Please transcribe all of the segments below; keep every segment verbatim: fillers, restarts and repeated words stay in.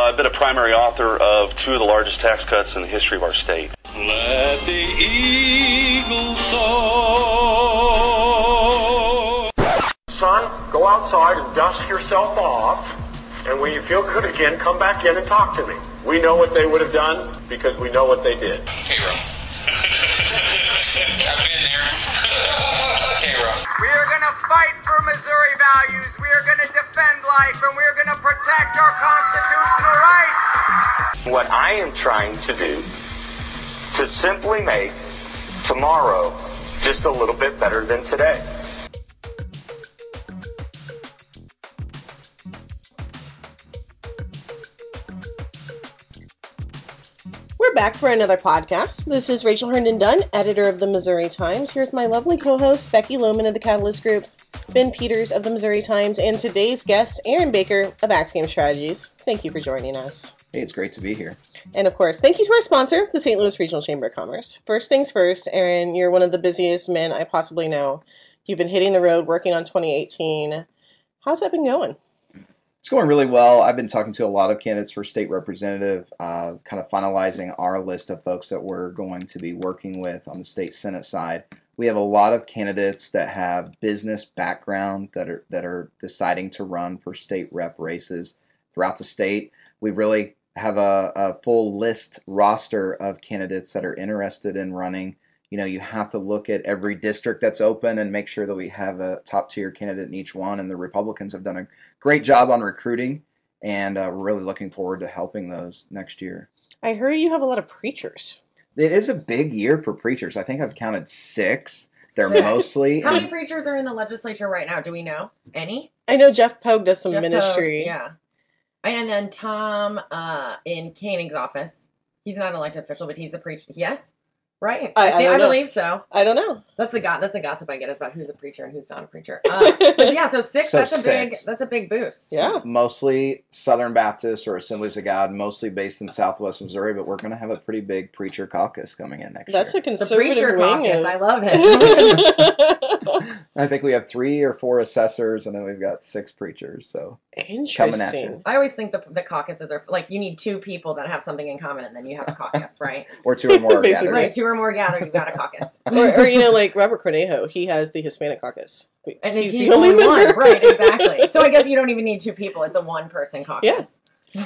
I've been a primary author of two of the largest tax cuts in the history of our state. Let the eagles soar. Son, go outside and dust yourself off, and when you feel good again, come back in and talk to me. We know what they would have done because we know what they did. K-Ro. I've been there. K-Ro. We are going to fight for Missouri values. We are going to defend life, and we are going to protect our constitutional rights. What I am trying to do to simply make tomorrow just a little bit better than today. We're back for another podcast. This is Rachel Herndon Dunn, editor of the Missouri Times, here with my lovely co-hosts Becky Lohman of the Catalyst Group, Ben Peters of the Missouri Times, and today's guest, Aaron Baker of Axe Game Strategies. Thank you for joining us. Hey, it's great to be here. And of course, thank you to our sponsor, the Saint Louis Regional Chamber of Commerce. First things first, Aaron, you're one of the busiest men I possibly know. You've been hitting the road working on twenty eighteen. How's that been going? It's going really well. I've been talking to a lot of candidates for state representative, uh, kind of finalizing our list of folks that we're going to be working with on the state Senate side. We have a lot of candidates that have business background that are that are deciding to run for state rep races throughout the state. We really have a, a full list roster of candidates that are interested in running. You know, you have to look at every district that's open and make sure that we have a top-tier candidate in each one. And the Republicans have done a great job on recruiting, and uh, we're really looking forward to helping those next year. I heard you have a lot of preachers. It is a big year for preachers. I think I've counted six. They're Six. mostly... How many preachers are in the legislature right now? Do we know? Any? I know Jeff Pogue does some Jeff ministry. Pogue, yeah. And then Tom uh, in Koenig's office. He's not an elected official, but he's a preacher. Yes? Right? I, I, I, think, don't I know. believe so. I don't know. That's the go- that's the gossip I get is about who's a preacher and who's not a preacher. Uh, but yeah, so six. So that's a six. big. That's a big boost. Yeah. Mostly Southern Baptists or Assemblies of God, mostly based in Southwest Missouri, but we're going to have a pretty big preacher caucus coming in next That's year. a The conservative preacher wing. caucus. Of... I love it. I think we have three or four assessors, and then we've got six preachers. So Interesting. coming at you. I always think the the caucuses are like you need two people that have something in common, and then you have a caucus, right? Or two or more Basically. gathered. Right. Two or more gather, you've got a caucus. or, or, you know, like Robert Cornejo, he has the Hispanic caucus. And he's he's the only member. one. Right, exactly. So I guess you don't even need two people. It's a one-person caucus.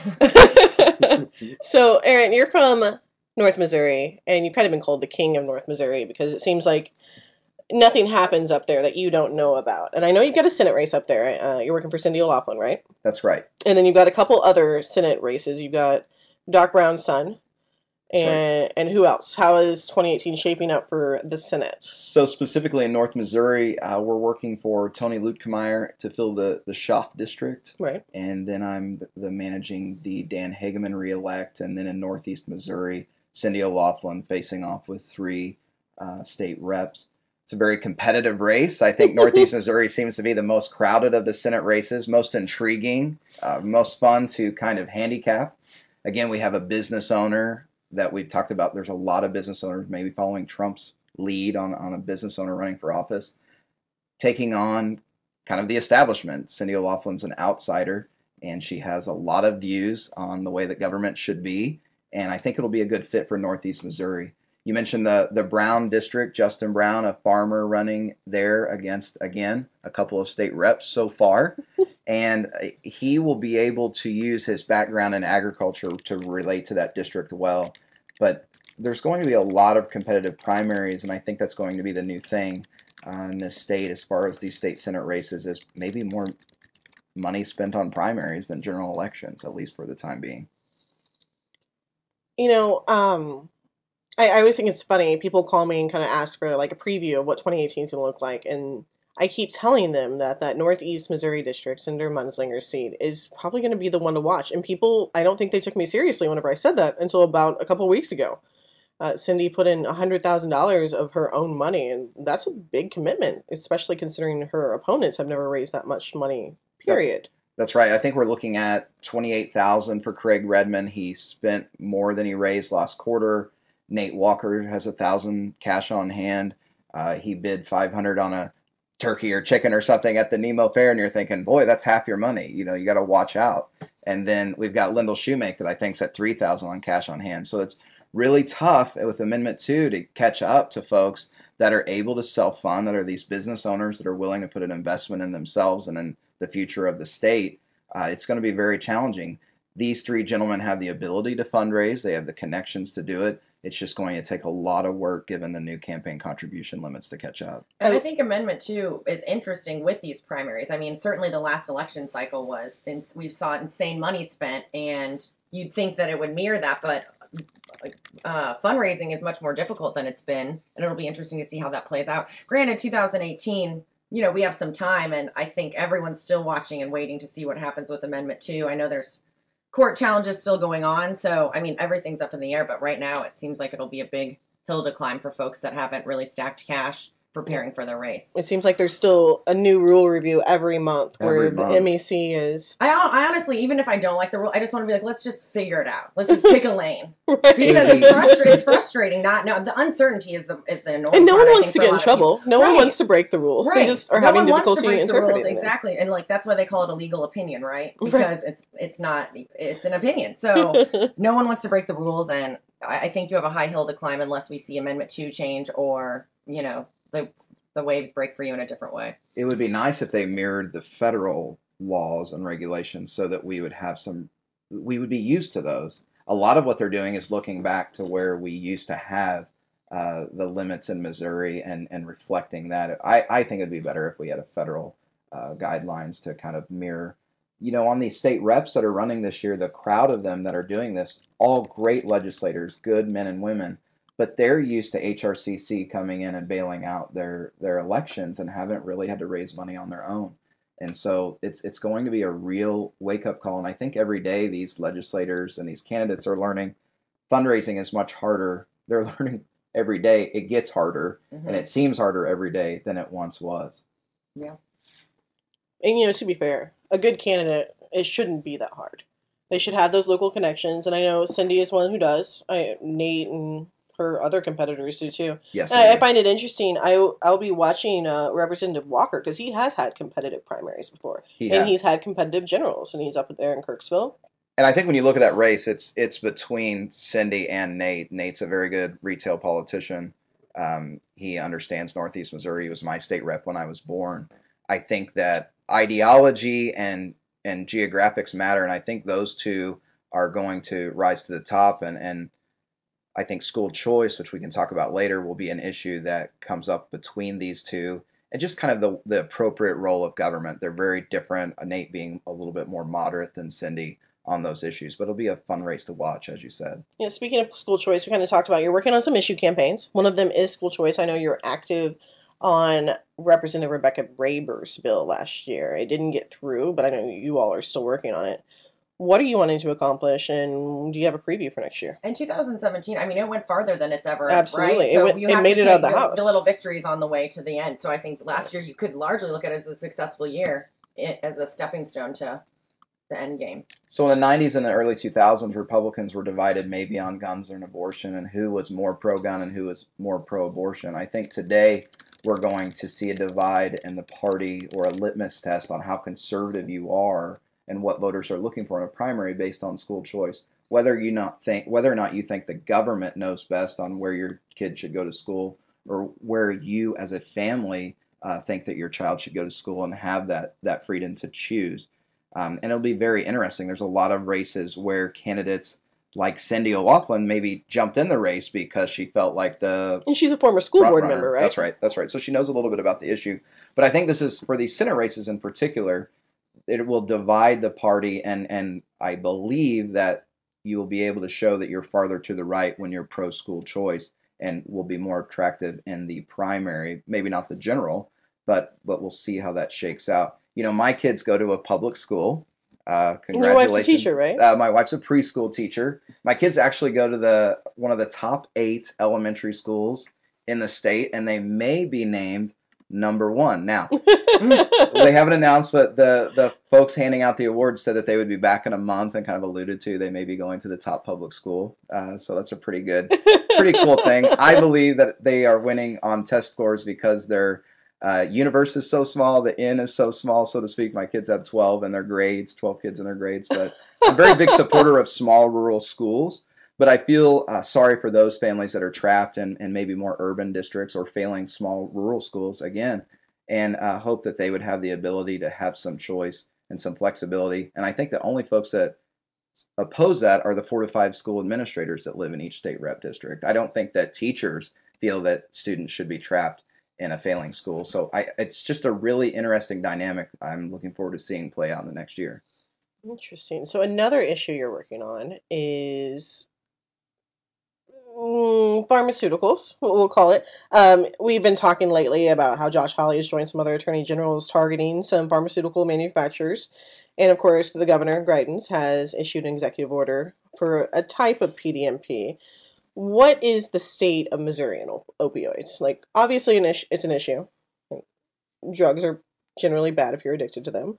So, Aaron, you're from North Missouri, and you've kind of been called the king of North Missouri because it seems like nothing happens up there that you don't know about. And I know you've got a Senate race up there. Uh, you're working for Cindy O'Laughlin, right? That's right. And then you've got a couple other Senate races. You've got Doc Brown's son. And and who else? How is twenty eighteen shaping up for the Senate? So specifically in North Missouri, uh, we're working for Tony Lutkemeyer to fill the, the Schaff district. Right. And then I'm the, the managing the Dan Hageman reelect. And then in Northeast Missouri, Cindy O'Laughlin facing off with three uh, state reps. It's a very competitive race. I think Northeast Missouri seems to be the most crowded of the Senate races, most intriguing, uh, most fun to kind of handicap. Again, we have a business owner that we've talked about. There's a lot of business owners maybe following Trump's lead on, on a business owner running for office, taking on kind of the establishment. Cindy O'Loughlin's an outsider, and she has a lot of views on the way that government should be, and I think it'll be a good fit for Northeast Missouri. You mentioned the, the Brown district, Justin Brown, a farmer running there against, again, a couple of state reps so far. And he will be able to use his background in agriculture to relate to that district well. But there's going to be a lot of competitive primaries, and I think that's going to be the new thing uh, in this state as far as these state Senate races is maybe more money spent on primaries than general elections, at least for the time being. You know, um, I, I always think it's funny. People call me and kind of ask for like a preview of what twenty eighteen is going to look like, and I keep telling them that that Northeast Missouri district, Senator Munslinger's seat, is probably going to be the one to watch. And people, I don't think they took me seriously whenever I said that until about a couple weeks ago. Uh, Cindy put in one hundred thousand dollars of her own money, and that's a big commitment, especially considering her opponents have never raised that much money, period. That's right. I think we're looking at twenty-eight thousand dollars for Craig Redmond. He spent more than he raised last quarter. Nate Walker has one thousand dollars cash on hand. Uh, he bid five hundred dollars on a turkey or chicken or something at the Nemo Fair, and you're thinking, boy, that's half your money. You know, you got to watch out. And then we've got Lyndall Shoemake that I think is at three thousand on cash on hand. So it's really tough with Amendment two to catch up to folks that are able to self-fund, that are these business owners that are willing to put an investment in themselves and in the future of the state. Uh, it's going to be very challenging. These three gentlemen have the ability to fundraise. They have the connections to do it. It's just going to take a lot of work given the new campaign contribution limits to catch up. And I think Amendment two is interesting with these primaries. I mean, certainly the last election cycle was, we saw insane money spent, and you'd think that it would mirror that, but uh, fundraising is much more difficult than it's been, and it'll be interesting to see how that plays out. Granted, two thousand eighteen, you know, we have some time, and I think everyone's still watching and waiting to see what happens with Amendment two. I know there's court challenges still going on, so, I mean, everything's up in the air, but right now it seems like it'll be a big hill to climb for folks that haven't really stacked cash preparing for their race. It seems like there's still a new rule review every month where Every month. the M E C is. I, I honestly, even if I don't like the rule, I just want to be like, let's just figure it out. Let's just pick a lane. Right. Because it's, frustra- it's frustrating. Not no, the uncertainty is the is the annoying And no part, one I wants think, to for a get in lot of trouble. people. No Right. one wants to break the rules. Right. They just are no having one wants to difficulty break the interpreting rules, them. exactly, and like that's why they call it a legal opinion, right? Right. Because it's it's not it's an opinion. So no one wants to break the rules, and I, I think you have a high hill to climb unless we see Amendment two change or you know the the waves break for you in a different way. It would be nice if they mirrored the federal laws and regulations so that we would have some, we would be used to those. A lot of what they're doing is looking back to where we used to have uh, the limits in Missouri and, and reflecting that. I, I think it'd be better if we had a federal uh, guidelines to kind of mirror. You know, on these state reps that are running this year, the crowd of them that are doing this, all great legislators, good men and women, but they're used to H R C C coming in and bailing out their their elections and haven't really had to raise money on their own. And so it's it's going to be a real wake-up call. And I think every day these legislators and these candidates are learning fundraising is much harder. They're learning every day it gets harder, Mm-hmm. and it seems harder every day than it once was. Yeah. And, you know, to be fair, a good candidate, it shouldn't be that hard. They should have those local connections, and I know Cindy is one who does. I, Nate and her other competitors do too. Yes, And I, they I do. find it interesting. I, I'll be watching uh, Representative Walker because he has had competitive primaries before. He and has. he's had competitive generals, and he's up there in Kirksville. And I think when you look at that race, it's it's between Cindy and Nate. Nate's a very good retail politician. Um, he understands Northeast Missouri. He was my state rep when I was born. I think that ideology and and geographics matter, and I think those two are going to rise to the top. And, and I think school choice, which we can talk about later, will be an issue that comes up between these two. And just kind of the, the appropriate role of government. They're very different, Nate being a little bit more moderate than Cindy on those issues. But it'll be a fun race to watch, as you said. Yeah, speaking of school choice, we kind of talked about you're working on some issue campaigns. One of them is school choice. I know you're active on Representative Rebecca Raber's bill last year. It didn't get through, but I know you all are still working on it. What are you wanting to accomplish, and do you have a preview for next year? In two thousand seventeen, I mean, it went farther than it's ever. Absolutely. Right? It So went- you it have made to it take out of the the, house. the little victories on the way to the end. So I think last year you could largely look at it as a successful year it, as a stepping stone to the end game. So in the nineties and the early two thousands, Republicans were divided maybe on guns and abortion and who was more pro-gun and who was more pro-abortion. I think today we're going to see a divide in the party or a litmus test on how conservative you are and what voters are looking for in a primary based on school choice. Whether you not think whether or not you think the government knows best on where your kid should go to school, or where you as a family uh, think that your child should go to school and have that that freedom to choose. Um, and it'll be very interesting. There's a lot of races where candidates like Cindy O'Loughlin maybe jumped in the race because she felt like the And she's a former school front board runner. member, right? That's right. That's right. So she knows a little bit about the issue. But I think this is, for these Senate races in particular, it will divide the party, and, and I believe that you will be able to show that you're farther to the right when you're pro-school choice and will be more attractive in the primary, maybe not the general, but but we'll see how that shakes out. You know, my kids go to a public school. Uh, And your wife's a congratulations. teacher, right? Uh, my wife's a preschool teacher. My kids actually go to the one of the top eight elementary schools in the state, and they may be named number one. Now, they haven't announced, but the, the folks handing out the awards said that they would be back in a month and kind of alluded to they may be going to the top public school. Uh, so that's a pretty good, pretty cool thing. I believe that they are winning on test scores because they're Uh, universe is so small, the N is so small, so to speak. My kids have twelve in their grades, twelve kids in their grades, but I'm a very big supporter of small rural schools. But I feel uh, sorry for those families that are trapped in, in maybe more urban districts or failing small rural schools again, and uh, hope that they would have the ability to have some choice and some flexibility. And I think the only folks that oppose that are the four to five school administrators that live in each state rep district. I don't think that teachers feel that students should be trapped in a failing school. So I, it's just a really interesting dynamic I'm looking forward to seeing play out in the next year. Interesting. So another issue you're working on is mm, pharmaceuticals, we'll we'll call it. Um, we've been talking lately about how Josh Hawley has joined some other attorney generals targeting some pharmaceutical manufacturers. And of course, the governor, Greitens, has issued an executive order for a type of P D M P. What is the state of Missouri and op- opioids? Like, obviously, an is- it's an issue. Like, drugs are generally bad if you're addicted to them.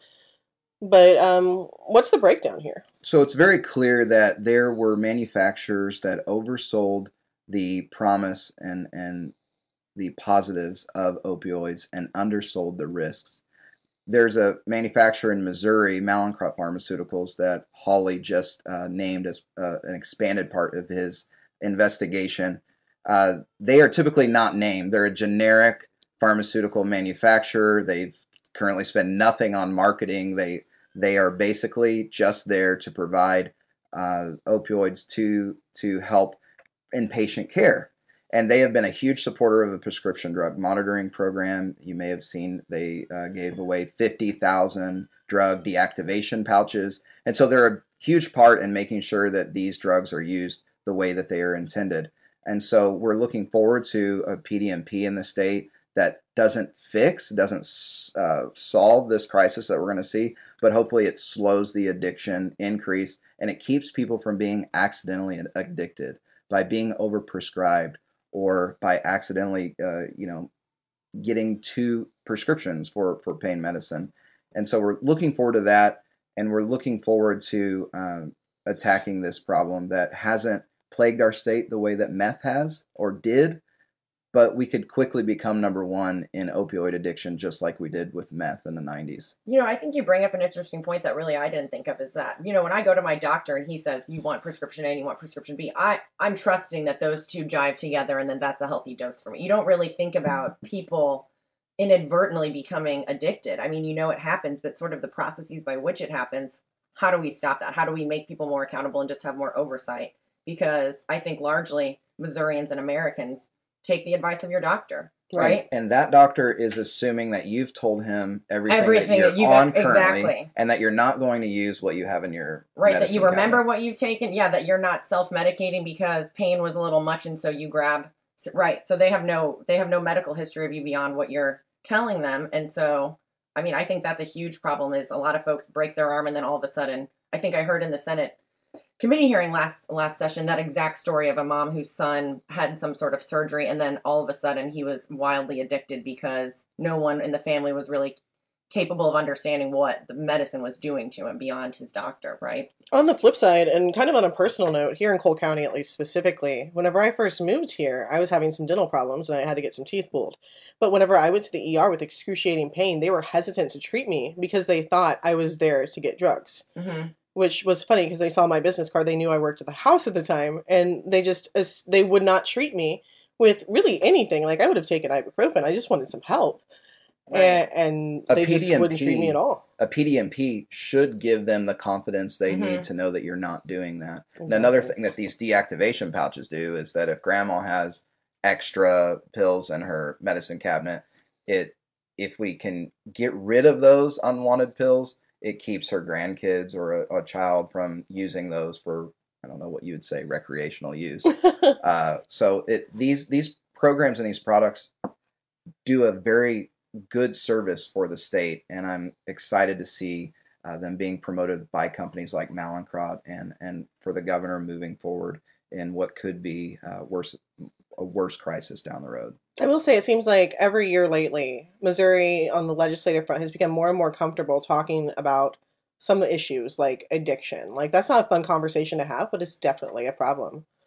But um, what's the breakdown here? So it's very clear that there were manufacturers that oversold the promise and, and the positives of opioids and undersold the risks. There's a manufacturer in Missouri, Mallinckrodt Pharmaceuticals, that Hawley just uh, named as uh, an expanded part of his investigation. Uh, they are typically not named. They're a generic pharmaceutical manufacturer. They've currently spent nothing on marketing. They they are basically just there to provide uh, opioids to to help inpatient care. And they have been a huge supporter of the prescription drug monitoring program. You may have seen they uh, gave away fifty thousand drug deactivation pouches. And so they're a huge part in making sure that these drugs are used the way that they are intended. And so we're looking forward to a P D M P in the state that doesn't fix, doesn't uh, solve this crisis that we're going to see, but hopefully it slows the addiction increase and it keeps people from being accidentally addicted by being overprescribed or by accidentally, uh, you know, getting two prescriptions for, for pain medicine. And so we're looking forward to that, and we're looking forward to um, attacking this problem that hasn't plagued our state the way that meth has or did, but we could quickly become number one in opioid addiction just like we did with meth in the nineties. You know, I think you bring up an interesting point that really I didn't think of is that, you know, when I go to my doctor and he says, you want prescription A and you want prescription B, I, I'm trusting that those two jive together and then that's a healthy dose for me. You don't really think about people inadvertently becoming addicted. I mean, you know it happens, but sort of the processes by which it happens, how do we stop that? How do we make people more accountable and just have more oversight? Because I think largely Missourians and Americans take the advice of your doctor, right? And, and that doctor is assuming that you've told him everything, Everything that you're that you on got- currently, exactly. and that you're not going to use what you have in your Right, that medicine you remember cabinet. what you've taken. Yeah, that you're not self-medicating because pain was a little much and so you grab. Right, so they have no they have no medical history of you beyond what you're telling them. And so, I mean, I think that's a huge problem is a lot of folks break their arm and then all of a sudden, I think I heard in the Senate committee hearing last last session that exact story of a mom whose son had some sort of surgery and then all of a sudden he was wildly addicted because no one in the family was really capable of understanding what the medicine was doing to him beyond his doctor, right? On the flip side, and kind of on a personal note, here in Cole County at least specifically, whenever I first moved here, I was having some dental problems and I had to get some teeth pulled. But whenever I went to the E R with excruciating pain, they were hesitant to treat me because they thought I was there to get drugs. Mm-hmm. Which was funny because they saw my business card. They knew I worked at the house at the time, and they just they would not treat me with really anything. Like I would have taken ibuprofen. I just wanted some help, Right. and, and A they just wouldn't treat me at all. A P D M P should give them the confidence they Mhm. need to know that you're not doing that. And Exactly. another thing that these deactivation pouches do is that if grandma has extra pills in her medicine cabinet, it if we can get rid of those unwanted pills, it keeps her grandkids or a, a child from using those for, I don't know what you would say, recreational use. uh, so it these these programs and these products do a very good service for the state, and I'm excited to see uh, them being promoted by companies like Mallinckrodt and and for the governor moving forward in what could be uh, worse a worse crisis down the road. I will say it seems like every year lately, Missouri on the legislative front has become more and more comfortable talking about some issues like addiction. Like that's not a fun conversation to have, but it's definitely a problem.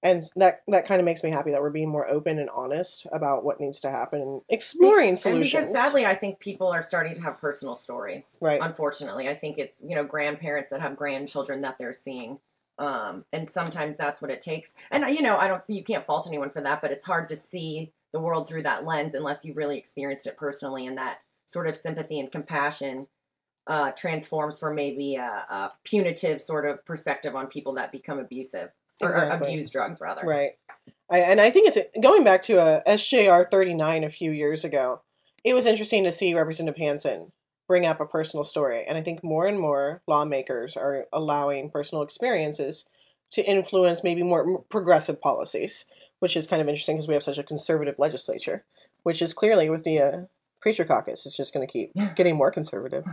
And that that kind of makes me happy that we're being more open and honest about what needs to happen and exploring and solutions. because sadly, I think people are starting to have personal stories. Right. Unfortunately, I think it's, you know, grandparents that have grandchildren that they're seeing. Um, and sometimes that's what it takes. And, you know, I don't, you can't fault anyone for that, but it's hard to see the world through that lens unless you really experienced it personally, and that sort of sympathy and compassion uh, transforms from maybe a, a punitive sort of perspective on people that become abusive or, Exactly. or abuse drugs, rather. Right. I, and I think it's going back to a S J R thirty-nine a few years ago. It was interesting to see Representative Hansen bring up a personal story, and I think more and more lawmakers are allowing personal experiences to influence maybe more progressive policies, which is kind of interesting because we have such a conservative legislature, which is clearly with the uh, Preacher Caucus, it's just going to keep getting more conservative.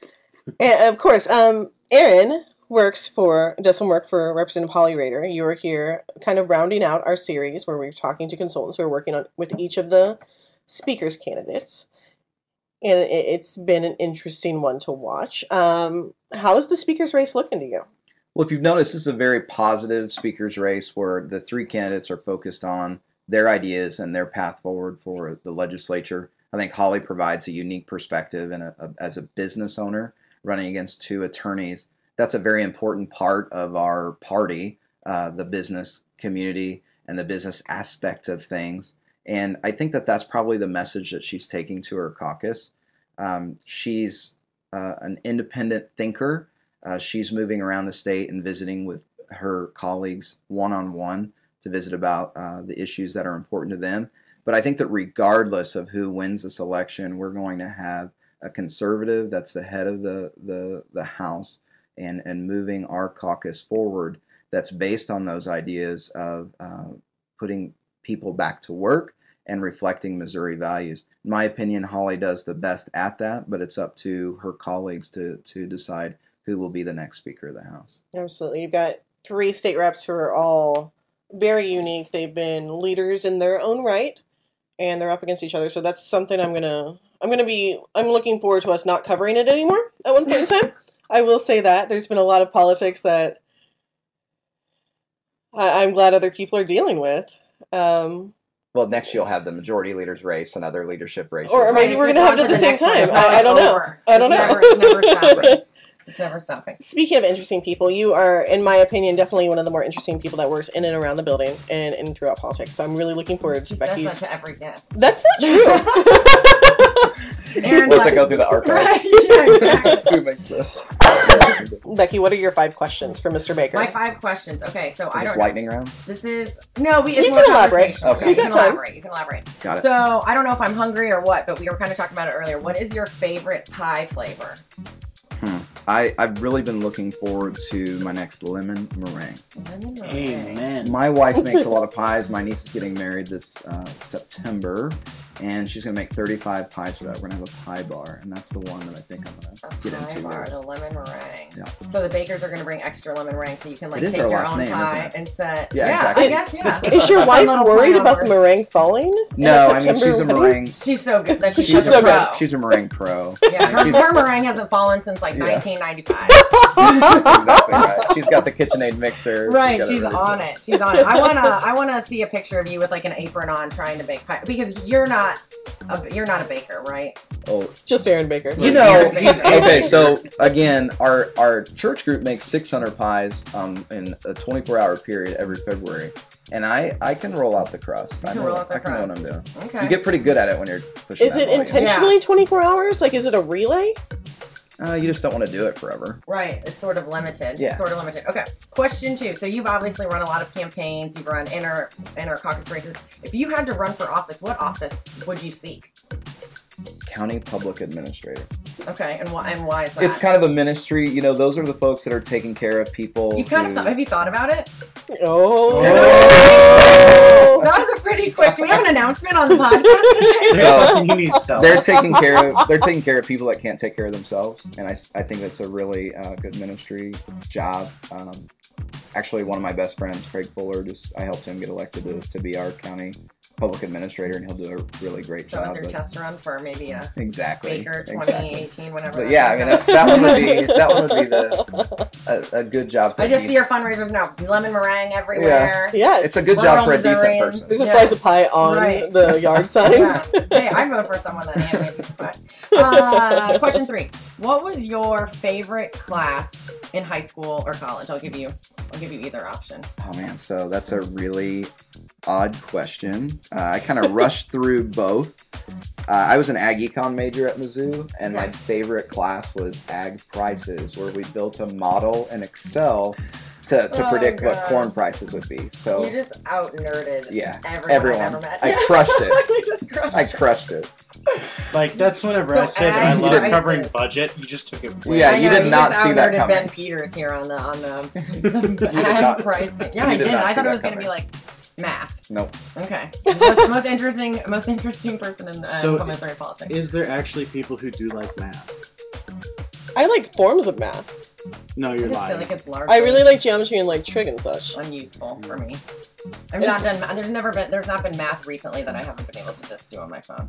And of course, um, Aaron works for does some work for Representative Holly Rader. You were here, kind of rounding out our series where we're talking to consultants who are working on with each of the speakers candidates, and it, it's been an interesting one to watch. Um, how is the speakers race looking to you? Well, if you've noticed, this is a very positive speakers race where the three candidates are focused on their ideas and their path forward for the legislature. I think Holly provides a unique perspective and a, a, as a business owner running against two attorneys. That's a very important part of our party, uh, the business community and the business aspect of things. And I think that that's probably the message that she's taking to her caucus. Um, she's uh, an independent thinker. Uh, she's moving around the state and visiting with her colleagues one-on-one to visit about uh, the issues that are important to them. But I think that regardless of who wins this election, we're going to have a conservative that's the head of the, the, the House and, and moving our caucus forward that's based on those ideas of uh, putting people back to work and reflecting Missouri values. In my opinion, Holly does the best at that, but it's up to her colleagues to, to decide who will be the next Speaker of the House. Absolutely. You've got three state reps who are all very unique. They've been leaders in their own right, and they're up against each other. So that's something I'm gonna I'm gonna be I'm looking forward to us not covering it anymore at one point in time. I will say that there's been a lot of politics that I, I'm glad other people are dealing with. Um, Well, next you'll have the majority leaders race and other leadership races. or maybe Right, we're it's gonna have just it at the on to same the next time. one. It's I, I don't not know. over. I don't It's know. never- it's never stopping. It's never stopping. Speaking of interesting people, you are, in my opinion, definitely one of the more interesting people that works in and around the building and, and throughout politics. So I'm really looking forward to She Becky's. says that to every guest. That's not true. Aaron's We'll have like, to go through the archive. right, yeah, exactly. Who makes this? Becky, what are your five questions for Mister Baker? My five questions. Okay, so Is I this don't know. lightning round? This is no, we. It's You more can elaborate. conversational. Okay. Yeah, You you got can time. elaborate. You can elaborate. Got it. So I don't know if I'm hungry or what, but we were kind of talking about it earlier. What is your favorite pie flavor? Hmm. I, I've really been looking forward to my next lemon meringue. Lemon meringue. Amen. My wife makes a lot of pies. My niece is getting married this uh, September, and she's going to make thirty-five pies for that. We're going to have a pie bar, and that's the one that I think I'm going A to get pie into. bar, there. the lemon meringue. Yeah. So the bakers are going to bring extra lemon meringue, so you can like It is take our your last own name, pie isn't it? and set. Yeah, yeah exactly. I guess yeah. Is your Fun wife little worried play on about the words. meringue falling? in No, a I mean, September she's a wedding? meringue. She's so good. That she's, She's such so a good. pro. She's a meringue pro. Yeah, her, She's- her meringue hasn't fallen since like Yeah. nineteen ninety-five. That's exactly right. She's got the KitchenAid mixer. Right, got she's everything. on it. She's on it. I wanna, I wanna see a picture of you with like an apron on, trying to bake pie, because you're not, a, you're not a baker, right? Oh, Just Aaron Baker. you know. Aaron Baker. Okay, so again, our our church group makes six hundred pies um in a twenty-four hour period every February, and I I can roll out the crust. You I can know roll what- out the I can know what crust. I'm doing. Okay. You get pretty good at it when you're pushing. Is that it volume. intentionally twenty-four hours? Like, is it a relay? Uh, you just don't want to do it forever. Right, it's sort of limited. Yeah. It's sort of limited. Okay. Question two. So you've obviously run a lot of campaigns. You've run inner inner caucus races. If you had to run for office, what office would you seek? County public administrator. Okay, and why and why is that? It's kind of a ministry. You know, those are the folks that are taking care of people. You kind who- of thought, have you thought about it? Oh. That was a pretty quick. Do we have an announcement on the podcast today? So- you need self. They're taking care of they're taking care of people that can't take care of themselves, and I, I think that's a really uh, good ministry job. Um, actually, one of my best friends, Craig Fuller, just I helped him get elected to, to be our county public administrator, and he'll do a really great So job. is your but- test run for maybe a exactly Baker exactly. twenty eighteen, whenever. But that yeah, I comes mean out? that, that one would be that one would be the a, a good job. For I a just de- see your fundraisers now. Lemon meringue everywhere. Yes. It's a good job for a Rural decent Missourian. person. There's a Yeah. slice of pie on Right. the yard signs. Yeah. Hey, I'd vote for someone that handed me a piece of pie. Uh, question three. What was your favorite class in high school or college? I'll give you I'll give you either option. Oh man, so that's a really odd question. Uh, I kind of rushed through both. Uh, I was an ag econ major at Mizzou, and my Okay. favorite class was ag prices, where we built a model in Excel to, to Oh, predict what God. corn prices would be. So You just out nerded yeah, everyone, everyone. I've ever met. I Yes. crushed it. You just crushed I it. crushed it. Like, that's whenever So I say that I ag love prices. covering budget, you just took it way Yeah, I you know, did you not just see that out-nerded coming. Ben Peters here on the on the, You the did ag not- pricing. Yeah, you I did didn't. not I see thought it that was going to be coming. like math. Nope. Okay. Most, most interesting, most interesting person in uh, So, Missouri politics. Is there actually people who do like math? I like forms of math. No, I you're just lying. feel like it's largely I really like geometry and like trig and such. unuseful for me. I've not done. ma- There's never been. There's not been math recently that I haven't been able to just do on my phone.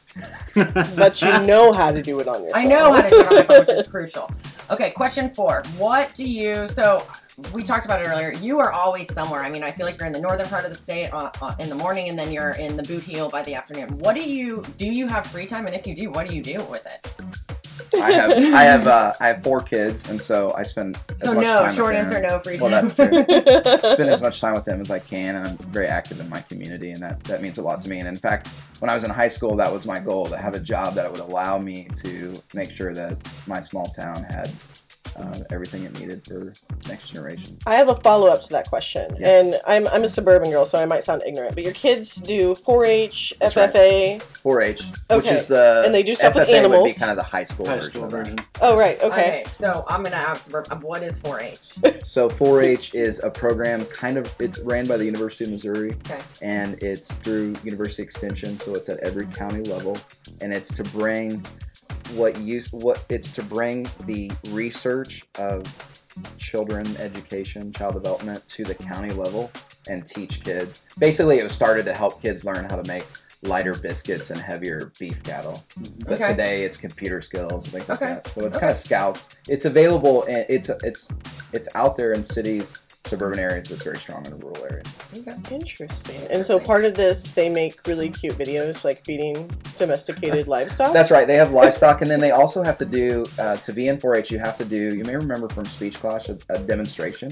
But you know how to do it on your phone. I know how to do it on my phone, which is crucial. Okay, question four. What do you? So we talked about it earlier. You are always somewhere. I mean, I feel like you're in the northern part of the state uh, uh, in the morning, and then you're in the boot heel by the afternoon. What do you? Do you have free time? And if you do, what do you do with it? I have I have uh, I have four kids, and so I spend as So much no. time Short with answer: them. no free Well, time. that's true. Spend as much time with them as I can, and I'm very active in my community, and that, that means a lot to me. And in fact, when I was in high school, that was my goal, to have a job that would allow me to make sure that my small town had uh, everything it needed for next generation. I have a follow up to that question, Yes. and I'm I'm a suburban girl, so I might sound ignorant, but your kids do four H, That's F F A. four H, which Okay. is the And they do stuff with F F A would be animals. kind of the high school High version school of that. version. Oh right, okay. Okay, so I'm gonna ask. What is four H? So four H is a program kind of, it's ran by the University of Missouri, Okay. and it's through University Extension, so it's at every county level, and it's to bring what use what it's to bring the research of children education, child development to the county level and teach kids. Basically, it was started to help kids learn how to make lighter biscuits and heavier beef cattle. But Okay. today it's computer skills and things like Okay. that. So it's Okay. kind of scouts. It's available and it's it's it's out there in cities, suburban areas, but it's very strong in the rural areas. Okay. Interesting. And so part of this, they make really cute videos, like feeding domesticated livestock. That's right. They have livestock, and then they also have to do uh, to be in four H. You have to do. You may remember from speech class a, a demonstration.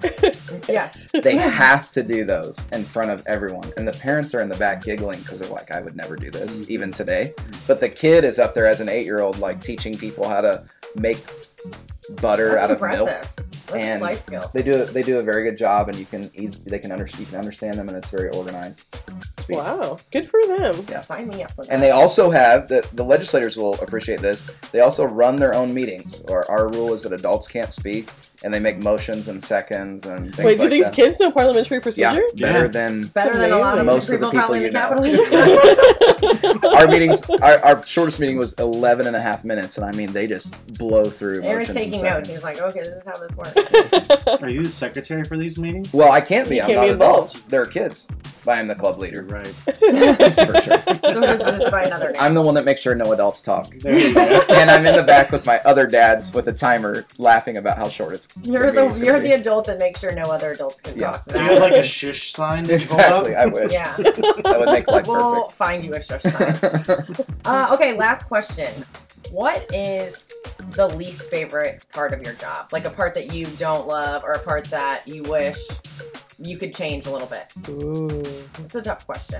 Yes. They have to do those in front of everyone, and the parents are in the back giggling because they're like, "I would never do this, Mhm. even today." But the kid is up there as an eight-year-old, like teaching people how to make butter That's out of impressive. milk. Those And are life skills. They do they do a very good job, and you can easy they can under, you can understand them, and it's very organized speech. Wow, good for them. Yeah. Sign me up for that. And they also have the the legislators will appreciate this. They also run their own meetings. Or our rule is that adults can't speak, and they make motions and seconds and things Wait, like do these that. kids know parliamentary procedure? Yeah, better Yeah. than Better than a lot of Most of people, the people probably you in the know. Capitol. our meetings. Our, our shortest meeting was eleven and a half minutes, and I mean they just blow through Aaron's motions taking in notes. seconds. He's like, okay, this is how this works. Are you the secretary for these meetings? Well, I can't be. You I'm can't not be involved. involved. They're kids. But I am the club You're leader. right. For sure. So this is by another name. I'm the one that makes sure no adults talk. There you go. And I'm in the back with my other dads with a timer laughing about how short it's You're the meeting's gonna you're be. the adult that makes sure no other adults can Yeah. talk. Do you have like a shush sign that you hold Exactly, up? I wish. Yeah. That would make life We'll find you a shush sign. perfect. Uh, okay, last question. What is the least favorite part of your job? Like a part that you don't love or a part that you wish you could change a little bit? Ooh. It's a tough question.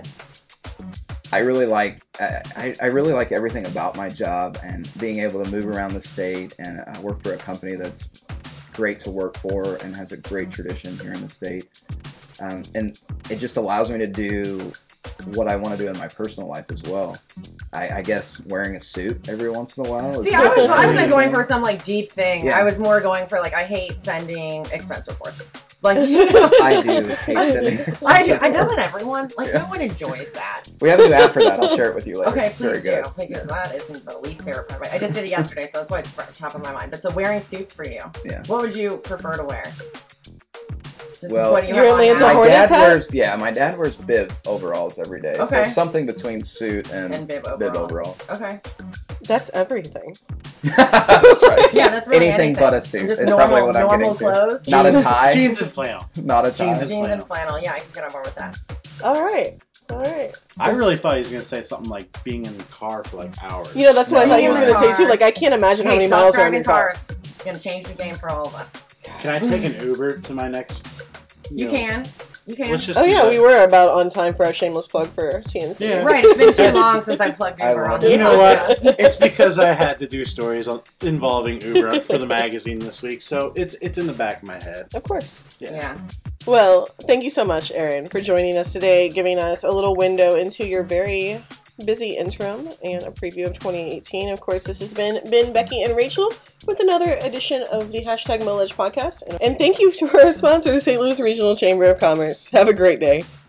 I really like I, I really like everything about my job and being able to move around the state and uh, work for a company that's great to work for and has a great tradition here in the state. Um, and it just allows me to do what I want to do in my personal life as well. I, I guess wearing a suit every once in a while. Is See, I was I wasn't going for some like deep thing. Yeah. I was more going for like I hate sending expense reports. Like you know, I do hate sending. I do. I doesn't everyone like Yeah. no one enjoys that. We have a new app for that. I'll share it with you later. Okay, It's very please do good. because Yeah. that isn't the least favorite part. Of it. I just did it yesterday, so that's why it's fr- top of my mind. But so wearing suits for you. Yeah. What would you prefer to wear? Just Well, what do you Your have on Atlanta now? my Hornets dad hat? wears yeah, my dad wears bib overalls every day. Okay. So something between suit and, And bib bib overalls. overalls. Okay. That's everything. That's right. Yeah, that's really anything, anything. but a suit. Just is normal, probably what I'm normal getting to. clothes. Not a Jeans- tie. Jeans and flannel. Not a tie. Jeans and Jeans and flannel. flannel. Yeah, I can get on board with that. All right. All right. I really thought he was gonna say something like being in the car for like hours. You know, that's what I No, thought he was right. going to say too. Like, I can't imagine how Hey, many miles are in self-driving your car. cars. It's gonna change the game for all of us. Can I take an Uber to my next? You know, can. You can. Let's just. Oh do yeah, that. we were about on time for our shameless plug for T N C. Yeah. Right, it's been too long since I plugged I Uber love on it. this You know what? podcast. It's because I had to do stories on, involving Uber for the magazine this week, so it's it's in the back of my head. Of course. Yeah. Yeah. Well, thank you so much, Aaron, for joining us today, giving us a little window into your very busy interim and a preview of twenty eighteen. Of course, this has been Ben, Becky, and Rachel with another edition of the hashtag Mill Edge podcast. And thank you to our sponsor, the Saint Louis Regional Chamber of Commerce. Have a great day.